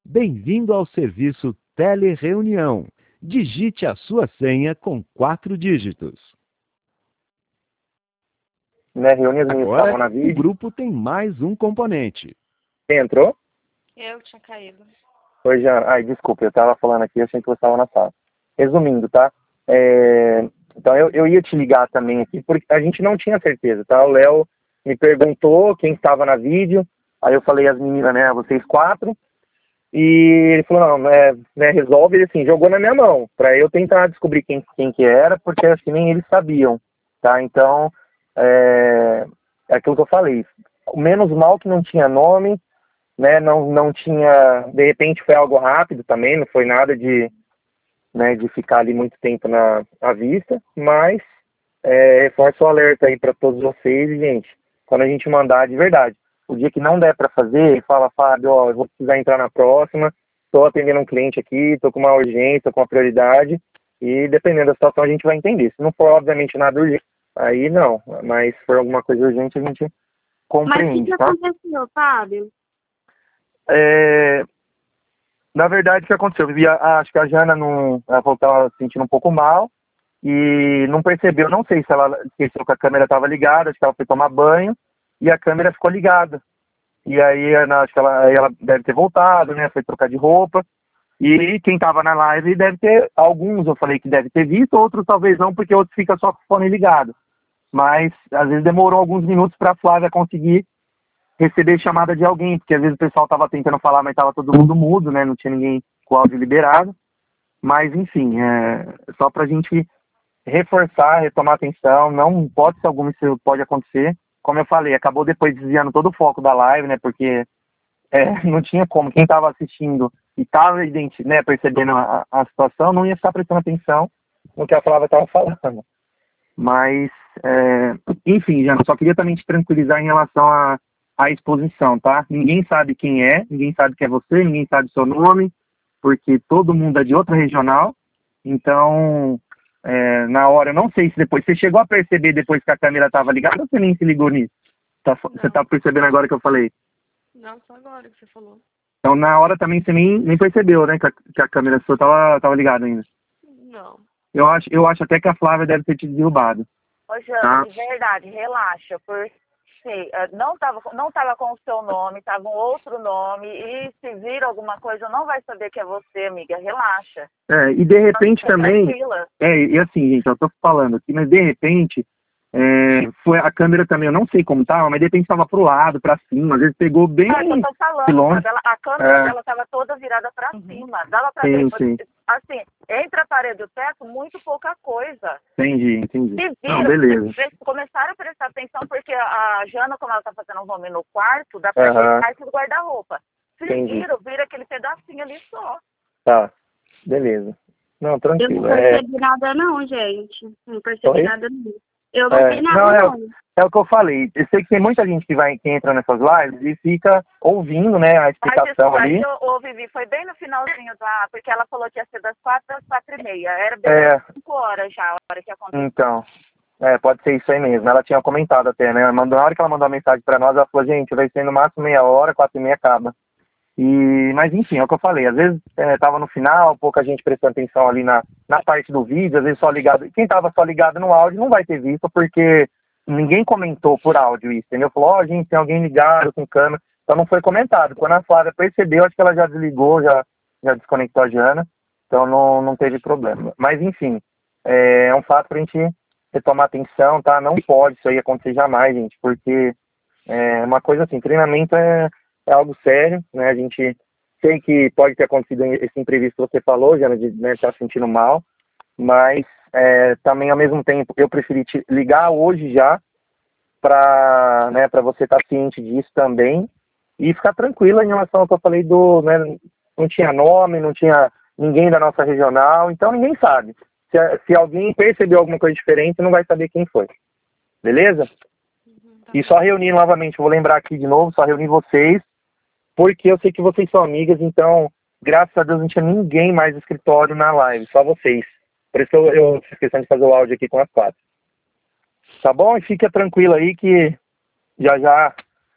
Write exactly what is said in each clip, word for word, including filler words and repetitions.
Bem-vindo ao serviço Telereunião. Digite a sua senha com quatro dígitos. Né, reúne as meninas que estavam na Agora, o vídeo. grupo tem mais um componente. Quem entrou? Eu tinha caído. Oi, Jana. Ai, desculpa, eu tava falando aqui, achei que você estava na sala. Resumindo, tá? É... Então, eu, eu ia te ligar também aqui, porque a gente não tinha certeza, tá? O Léo me perguntou quem estava na vídeo, aí eu falei as meninas, né, vocês quatro, e ele falou, não, é, né, resolve, ele assim, jogou na minha mão, pra eu tentar descobrir quem, quem que era, porque acho que nem eles sabiam, tá? Então, é, é aquilo que eu falei, menos mal que não tinha nome, né, não, não tinha, de repente foi algo rápido também, não foi nada de, né, de ficar ali muito tempo na à vista, mas é, reforço o alerta aí para todos vocês, gente, quando a gente mandar de verdade, o dia que não der para fazer, fala, Fábio, ó, eu vou precisar entrar na próxima, estou atendendo um cliente aqui, estou com uma urgência, com uma prioridade, e dependendo da situação a gente vai entender. Se não for, obviamente, nada urgente, aí não, mas se for alguma coisa urgente, a gente compreende, Mas o que, que tá? aconteceu, Fábio? É, na verdade, o que aconteceu? Eu vi a- acho que a Jana não, ela falou que estava se sentindo um pouco mal e não percebeu, não sei se ela esqueceu que a câmera estava ligada, acho que ela foi tomar banho e a câmera ficou ligada. E aí, Ana, acho que ela, aí ela deve ter voltado, né? Foi trocar de roupa. E quem estava na live deve ter, alguns eu falei que deve ter visto, outros talvez não, porque outros ficam só com o fone ligado. Mas às vezes demorou alguns minutos para a Flávia conseguir receber chamada de alguém, porque às vezes o pessoal estava tentando falar, mas estava todo mundo mudo, né? Não tinha ninguém com o áudio liberado. Mas, enfim, é só para a gente reforçar, retomar atenção, não pode ser alguma, isso pode acontecer. Como eu falei, acabou depois desviando todo o foco da live, né? Porque é, não tinha como, quem estava assistindo e estava né, percebendo a, a situação, não ia estar prestando atenção no que a Flávia estava falando. Mas, é, enfim, Jana, só queria também te tranquilizar em relação a a exposição, tá? Ninguém sabe quem é, ninguém sabe que é você, ninguém sabe seu nome, porque todo mundo é de outra regional. Então, é, na hora, eu não sei se depois, você chegou a perceber depois que a câmera estava ligada ou você nem se ligou nisso? Tá, você tá percebendo agora que eu falei? Não, só agora que você falou. Então, na hora também você nem, nem percebeu, né, que a, que a câmera sua tava, tava ligada ainda. Não. Eu acho, eu acho até que a Flávia deve ter te derrubado. Ô, Jana, Tá. de verdade, relaxa, porque não estava não tava com o seu nome, estava um outro nome, e se vir alguma coisa, não vai saber que é você, amiga, relaxa. É, e de repente Nossa, também, tranquila. é, e assim, gente, eu tô falando aqui, mas de repente, é, foi a câmera também, eu não sei como tava, mas de repente tava pro lado, pra cima, às vezes pegou bem É, eu tô falando, longe. ela, a câmera É. dela estava toda virada para cima, dava para Sim, ver, sim. assim, entre a parede e o teto, muito pouca coisa. Entendi, entendi. Se Não, viram, beleza. pre- começaram a prestar atenção, porque a Jana, como ela tá fazendo um home no quarto, dá pra Aham. ver parte do guarda-roupa. Se Entendi. viram, viram aquele pedacinho ali só. Tá, beleza. Não, Eu não tranquilo. É, percebi nada não, gente. Não percebi Oi? nada não. Eu não É, vi nada não, é, não. o- é o que eu falei. Eu sei que tem muita gente que vai que entra nessas lives e fica ouvindo, né, a Mas isso explicação ali. aí, ô, ô, Vivi, foi bem no finalzinho da... Porque ela falou que ia ser das quatro às quatro e meia. Era bem É. às cinco horas já, a hora que aconteceu. Então, é, pode ser isso aí mesmo. Ela tinha comentado até, né? Ela mandou, na hora que ela mandou a mensagem pra nós, ela falou, gente, vai ser no máximo meia hora, quatro e meia acaba. E, mas enfim, é o que eu falei. Às vezes é, tava no final, pouca gente prestando atenção ali na, na parte do vídeo, às vezes só ligado. Quem tava só ligado no áudio não vai ter visto, porque ninguém comentou por áudio isso, entendeu? Falou, ó, gente, tem alguém ligado com câmera. Então não foi comentado. Quando a Flávia percebeu, acho que ela já desligou, já, já desconectou a Jana. Então não, não teve problema. Mas enfim, é, é um fato pra gente retomar atenção, tá? Não pode isso aí acontecer jamais, gente, porque é uma coisa assim, treinamento é, é algo sério, né? A gente sei que pode ter acontecido esse imprevisto que você falou, Jana, de né, estar sentindo mal, mas é, também ao mesmo tempo eu preferi te ligar hoje já para né, para você estar ciente disso também e ficar tranquila em relação ao que eu falei do, né, não tinha nome, não tinha ninguém da nossa regional, então ninguém sabe. Se, se alguém percebeu alguma coisa diferente, não vai saber quem foi. Beleza? Uhum, tá E bom. só reunir novamente, vou lembrar aqui de novo, só reunir vocês, porque eu sei que vocês são amigas, então, graças a Deus, não tinha ninguém mais no escritório na live, só vocês. Por isso que eu, eu fiz questão de fazer o áudio aqui com as quatro. Tá bom? E fica tranquilo aí que já já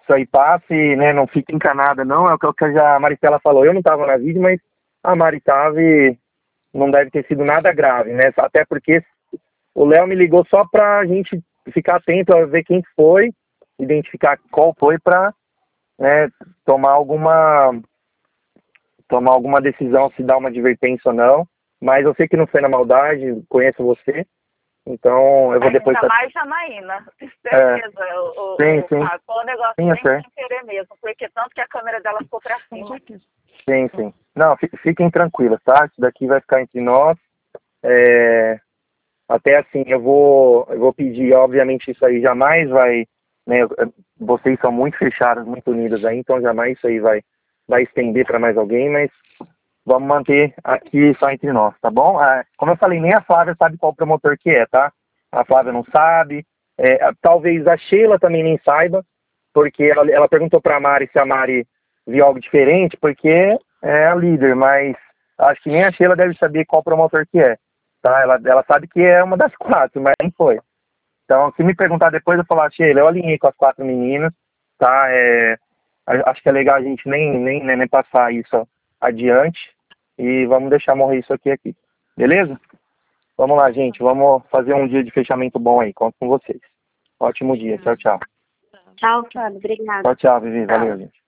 isso aí passe, né? Não fique encanada, não. É o que a Maristela falou. Eu não estava na vídeo, mas a Mari estava e não deve ter sido nada grave, né? Até porque o Léo me ligou só pra gente ficar atento a ver quem foi, identificar qual foi pra, né, tomar alguma tomar alguma decisão, se dar uma advertência ou não. Mas eu sei que não foi na maldade, conheço você. Então, eu vou depois... Ainda mais Janaína, certeza. É, o, o, sim, o, sim. a, foi um negócio sim, bem sem querer mesmo, porque tanto que a câmera dela ficou pra cima. Sim, sim. Não, fiquem tranquilas, tá? Isso daqui vai ficar entre nós. É... Até assim, eu vou, eu vou pedir, obviamente isso aí jamais vai... Né, vocês são muito fechadas, muito unidas aí, então jamais isso aí vai, vai estender para mais alguém, mas vamos manter aqui só entre nós, tá bom? Ah, como eu falei, nem a Flávia sabe qual promotor que é, tá? A Flávia não sabe, é, talvez a Sheila também nem saiba, porque ela, ela perguntou para a Mari se a Mari viu algo diferente, porque é a líder, mas acho que nem a Sheila deve saber qual promotor que é, tá? Ela, ela sabe que é uma das quatro, mas nem foi. Então, se me perguntar depois, eu falar, Sheila, eu alinhei com as quatro meninas, tá? É, acho que é legal a gente nem, nem, nem passar isso adiante e vamos deixar morrer isso aqui aqui. Beleza? Vamos lá, gente. Vamos fazer um dia de fechamento bom aí. Conto com vocês. Ótimo dia. Tchau, tchau. Tchau, Fábio. Obrigada. Tchau, tchau, Vivi. Valeu, gente.